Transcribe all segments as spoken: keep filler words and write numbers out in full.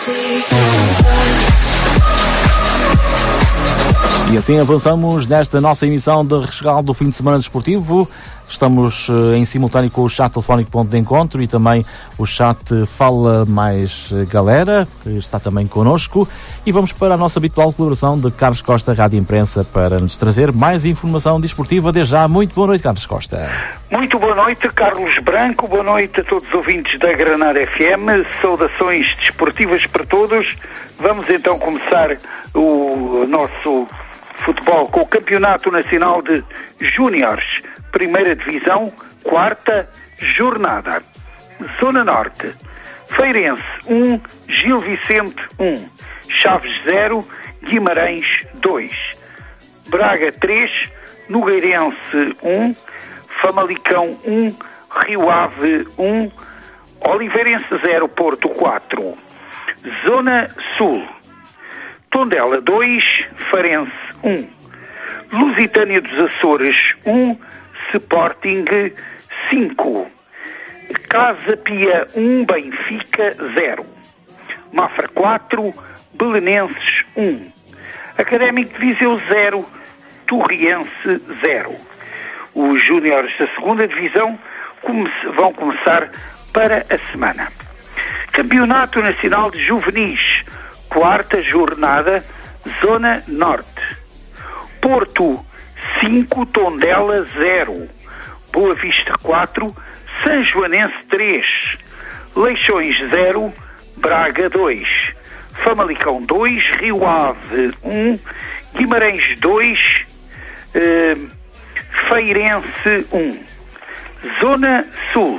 E assim avançamos nesta nossa emissão de rescaldo do fim de semana desportivo. Estamos uh, em simultâneo com o chat telefónico Ponto de Encontro e também o chat Fala Mais Galera, que está também connosco. E vamos para a nossa habitual colaboração de Carlos Costa, Rádio Imprensa, para nos trazer mais informação desportiva. Desde já, muito boa noite, Carlos Costa. Muito boa noite, Carlos Branco. Boa noite a todos os ouvintes da Granada F M. Saudações desportivas para todos. Vamos então começar o nosso futebol com o Campeonato Nacional de Júniores, Primeira Divisão, quarta jornada. Zona Norte, Feirense um, Gil Vicente um, Chaves zero, Guimarães dois, Braga três, Nogueirense um, Famalicão um, Rio Ave um, Oliveirense zero, Porto quatro. Zona Sul, Tondela dois, Farense um, Lusitânia dos Açores um, Sporting cinco, Casa Pia um, Benfica zero, Mafra quatro, Belenenses um, Académico de Viseu zero, Torriense zero. Os júniores da segunda divisão come- vão começar para a semana. Campeonato Nacional de Juvenis, quarta jornada, Zona Norte. Porto cinco, Tondela zero, Boa Vista quatro, São Joanense três, Leixões zero, Braga dois, Famalicão dois, Rio Ave um, Guimarães dois, eh, Feirense um. Zona Sul,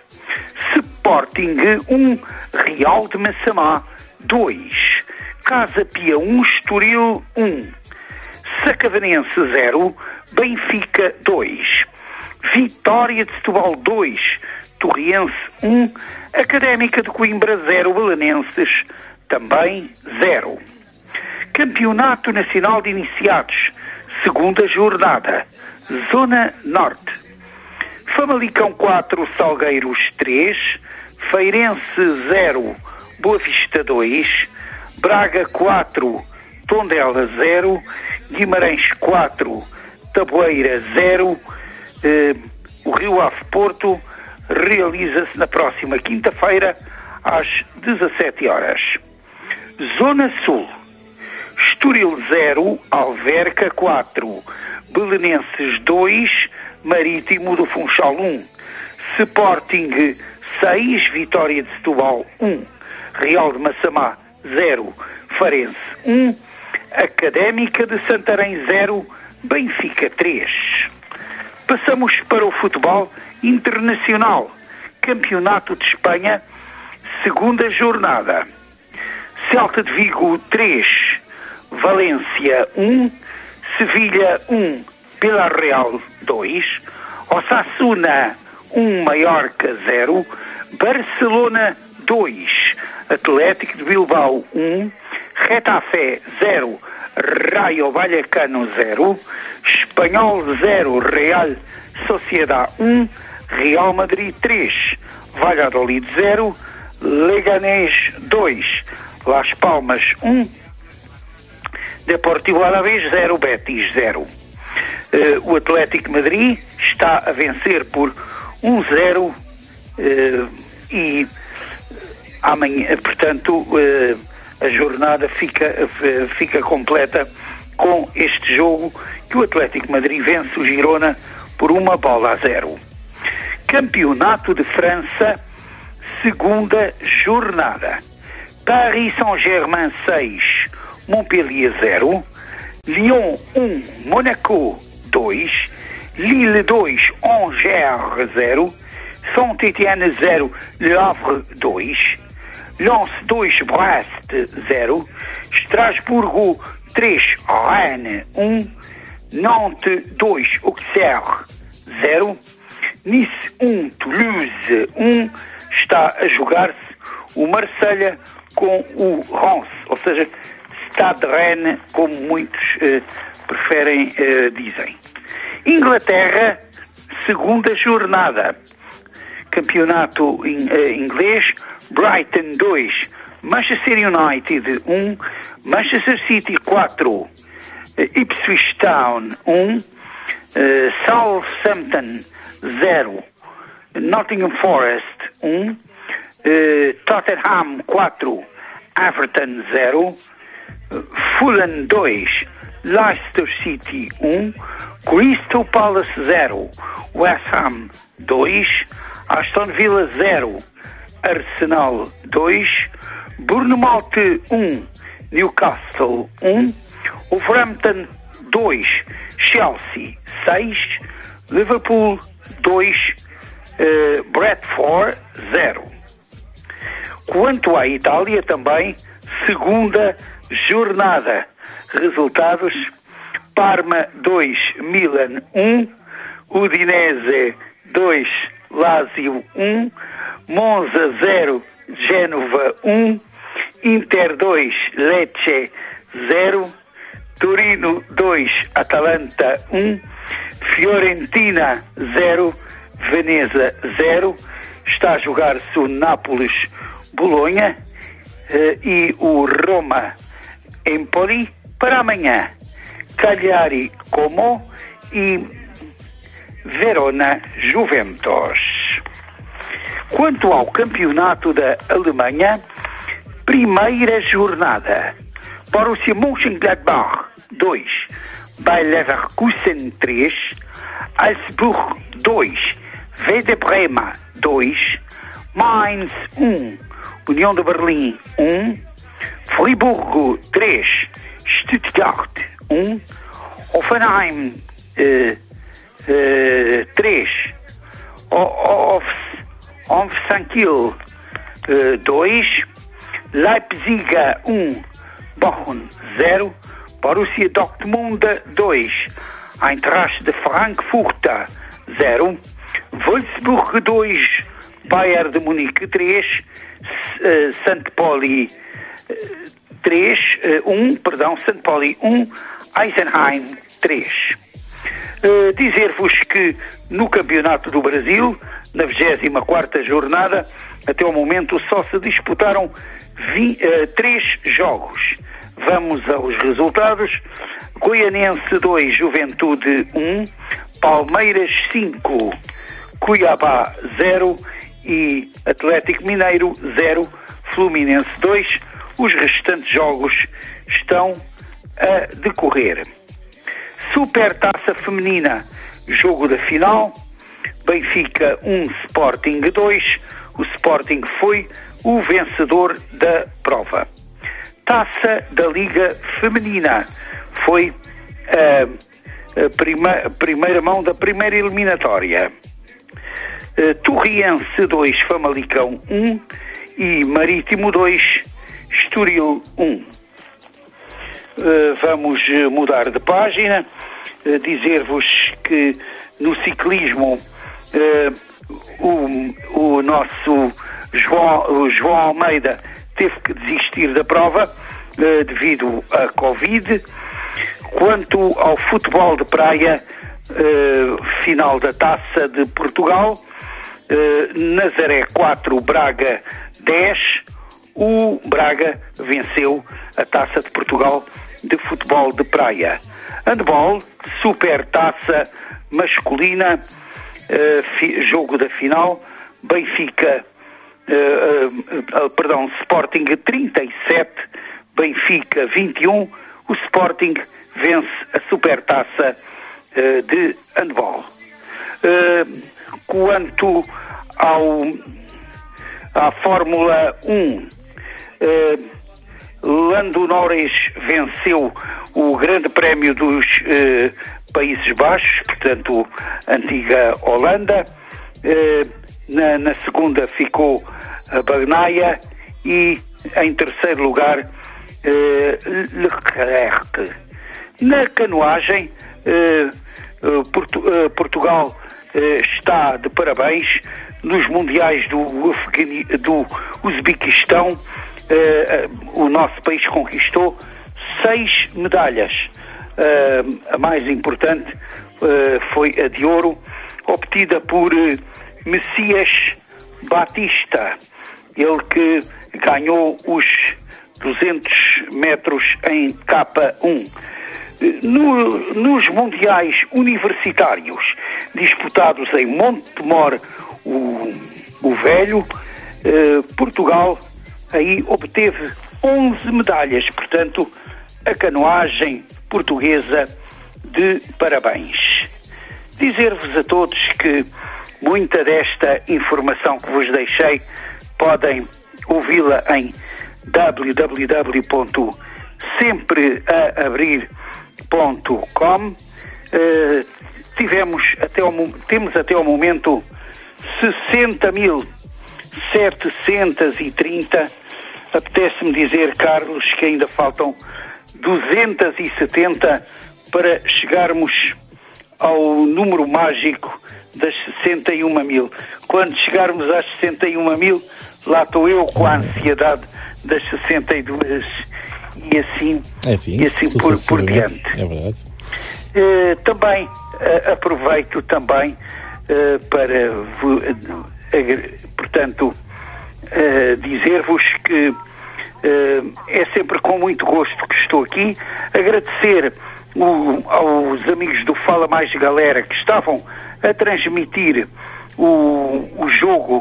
Sporting um, Real de Massamá dois, Casa Pia um, Estoril um, Sacavenense zero, Benfica dois, Vitória de Setúbal dois, Torriense um, Académica de Coimbra zero, Belenenses também zero. Campeonato Nacional de Iniciados, segunda jornada, Zona Norte. Famalicão quatro, Salgueiros três, Feirense zero, Boa Vista dois, Braga quatro, Tondela zero, Guimarães quatro, Taboeira zero. Eh, o Rio Ave Porto realiza-se na próxima quinta-feira às dezassete horas. Zona Sul, Estoril zero, Alverca quatro, Belenenses dois, Marítimo do Funchal um, Sporting seis, Vitória de Setúbal um, Real de Massamá zero, Farense um, Académica de Santarém zero, Benfica três. Passamos para o futebol internacional. Campeonato de Espanha, segunda jornada. Celta de Vigo três, Valência um, Sevilha um, Villarreal dois, Osasuna um, Mallorca zero, Barcelona dois, Atlético de Bilbao um, Getafe zero, Rayo Vallecano zero, Espanhol zero, Real Sociedad um, Real Madrid três, Valladolid zero, Leganés dois, Las Palmas um, Deportivo Alavés zero, Betis zero. Uh, o Atlético de Madrid está a vencer por um zero uh, e amanhã, portanto, uh, a jornada fica, uh, fica completa com este jogo que o Atlético de Madrid vence o Girona por uma bola a zero. Campeonato de França, segunda jornada. Paris Saint-Germain seis, Montpellier zero, Lyon um, Monaco dois, Lille dois, Angers zero, Saint-Étienne zero, Le Havre dois, Lens dois, Brest zero, Estrasburgo três, Rennes um, Nantes dois, Auxerre zero, Nice um, Toulouse um, está a jogar-se o Marselha com o Reims, ou seja, Stade Rennes, como muitos eh, preferem eh, dizem. Inglaterra, segunda jornada. Campeonato in, eh, inglês, Brighton dois, Manchester United um, Manchester City quatro, Ipswich Town um, Southampton zero, Nottingham Forest um, Tottenham quatro, Everton zero, Fulham dois, Leicester City um, Crystal Palace zero, West Ham dois, Aston Villa zero, Arsenal dois, Bournemouth um, Newcastle um, Wolverhampton dois, Chelsea seis, Liverpool dois, uh, Bradford zero. Quanto à Itália também, segunda jornada. Resultados: Parma dois, Milan um, Udinese dois, Lazio um, Monza zero, Génova um, Inter dois, Lecce zero, Torino dois, Atalanta um, Fiorentina zero, Veneza zero. Está a jogar-se o Nápoles-Bolonha eh, e o Roma-Empoli. Para amanhã, Cagliari-Como e Verona-Juventus. Quanto ao campeonato da Alemanha, primeira jornada. Borussia Mönchengladbach dois, Bayer Leverkusen três, Augsburg dois, Werder Bremen dois, Mainz um, União de Berlim um, Friburgo três, Stuttgart um, Hoffenheim uh, uh, três, Hoffenheim dois, Leipzig um, Bochum zero, Borussia Dortmund dois, Eintracht de Frankfurt zero, Wolfsburg dois, Bayern de Munique três, uh, Saint Pauli três, um, perdão, Saint Pauli um, Eisenheim três. Uh, dizer-vos que no Campeonato do Brasil, na vigésima quarta jornada, até o momento só se disputaram três jogos. Vamos aos resultados: Goianense dois, Juventude um, Palmeiras cinco, Cuiabá zero e Atlético Mineiro zero, Fluminense dois. Os restantes jogos estão a decorrer. Supertaça feminina, jogo da final, Benfica um, Sporting dois. O Sporting foi o vencedor da prova. Taça da Liga Feminina, foi a, a, prima, a primeira mão da primeira eliminatória. Uh, Torriense dois, Famalicão um e Marítimo dois, Estoril um. Uh, vamos mudar de página, uh, dizer-vos que no ciclismo uh, o, o nosso João, o João Almeida teve que desistir da prova uh, devido à Covid. Quanto ao futebol de praia, uh, final da Taça de Portugal, uh, Nazaré quatro, Braga dez, o Braga venceu a Taça de Portugal de futebol de praia. Handball, Super Taça masculina, uh, fi, jogo da final, Benfica, uh, uh, uh, perdão, Sporting trinta e sete, Benfica vinte e um, o Sporting vence a Supertaça uh, de handball. Uh, quanto ao, à Fórmula um, uh, Lando Norris venceu o Grande Prémio dos uh, Países Baixos, portanto, antiga Holanda. Uh, na, na segunda ficou a Bagnaia e, em terceiro lugar, uh, Leclerc. Na canoagem, uh, uh, Portu uh, Portugal uh, está de parabéns nos mundiais do, Afegani do Uzbequistão. Uh, uh, o nosso país conquistou seis medalhas. Uh, a mais importante uh, foi a de ouro, obtida por uh, Messias Batista, ele que ganhou os duzentos metros em K um. No, nos mundiais universitários disputados em Montemor, o, o Velho, eh, Portugal aí obteve onze medalhas, portanto a canoagem portuguesa de parabéns. Dizer-vos a todos que muita desta informação que vos deixei podem ouvi-la em w w w ponto sempre a abrir ponto com. Uh, tivemos até ao, temos até ao momento sessenta mil setecentos e trinta. Apetece-me dizer, Carlos, que ainda faltam duzentos e setenta para chegarmos ao número mágico das sessenta e um mil. Quando chegarmos às sessenta e um mil, lá estou eu com a ansiedade das sessenta e duas e assim, Enfim, e assim por, por diante. É verdade. Uh, também uh, aproveito também uh, para, uh, portanto, uh, dizer-vos que uh, é sempre com muito gosto que estou aqui. Agradecer o, aos amigos do Fala Mais Galera que estavam a transmitir o, o jogo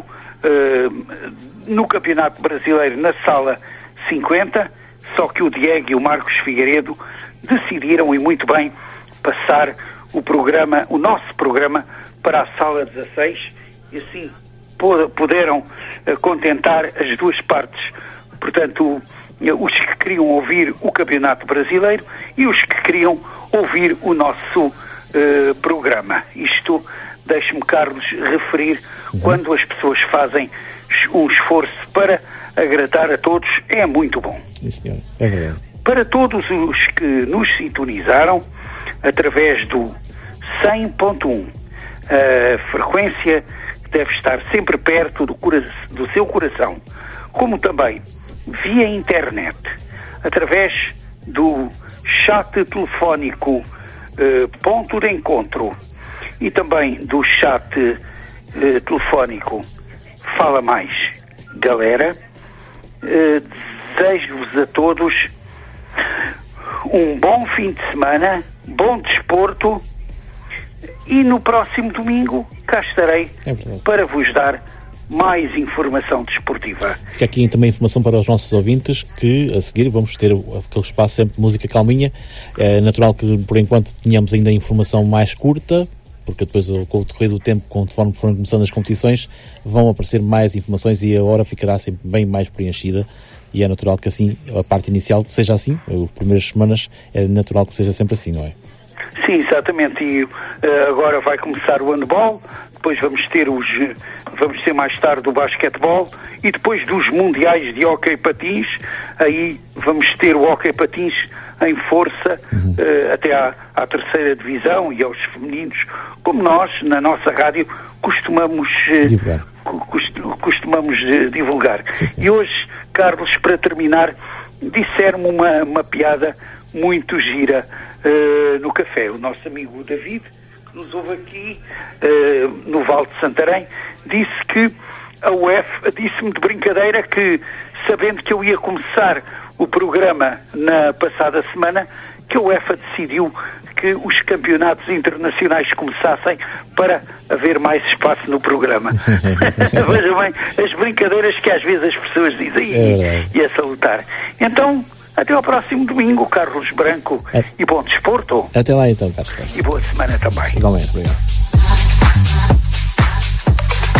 uh, no Campeonato Brasileiro na Sala cinquenta, só que o Diego e o Marcos Figueiredo decidiram, e muito bem, passar o programa, o nosso programa, para a Sala dezasseis, e assim puderam uh, contentar as duas partes. Portanto, uh, os que queriam ouvir o Campeonato Brasileiro e os que queriam ouvir o nosso uh, programa. Isto, deixe-me, Carlos, referir, uhum. quando as pessoas fazem um esforço para agradar a todos, é muito bom. Sim, senhor. É verdade. Para todos os que nos sintonizaram através do cem ponto um, a frequência que deve estar sempre perto do, cora- do seu coração, como também via internet, através do chat telefónico eh, ponto de encontro e também do chat eh, telefónico Fala Mais Galera. Uh, desejo-vos a todos um bom fim de semana, bom desporto, e no próximo domingo cá estarei é para vos dar mais informação desportiva. Fica aqui também informação para os nossos ouvintes que a seguir vamos ter aquele espaço sempre de música calminha. É natural que por enquanto tenhamos ainda informação mais curta, porque depois, com o decorrer do tempo, conforme foram começando as competições, vão aparecer mais informações e a hora ficará sempre bem mais preenchida, e é natural que assim, a parte inicial seja assim, as primeiras semanas é natural que seja sempre assim, não é? Sim, exatamente, e uh, agora vai começar o handball, depois vamos ter os, vamos ter mais tarde o basquetebol, e depois dos mundiais de hóquei patins, aí vamos ter o hóquei patins em força, uhum. uh, até à, à terceira divisão e aos femininos, como nós, na nossa rádio, costumamos uh, divulgar. Cost, costumamos uh, divulgar. Sim, sim. E hoje, Carlos, para terminar, disseram-me uma, uma piada muito gira uh, no café. O nosso amigo David, que nos ouve aqui uh, no Vale de Santarém, disse que a U E F, disse-me de brincadeira que, sabendo que eu ia começar o programa na passada semana, que a UEFA decidiu que os campeonatos internacionais começassem para haver mais espaço no programa. Vejam bem, as brincadeiras que às vezes as pessoas dizem é e, e a salutar. Então, até ao próximo domingo, Carlos Branco, é. E bom desporto. Até lá então, Carlos. E boa semana também. Igualmente, obrigado.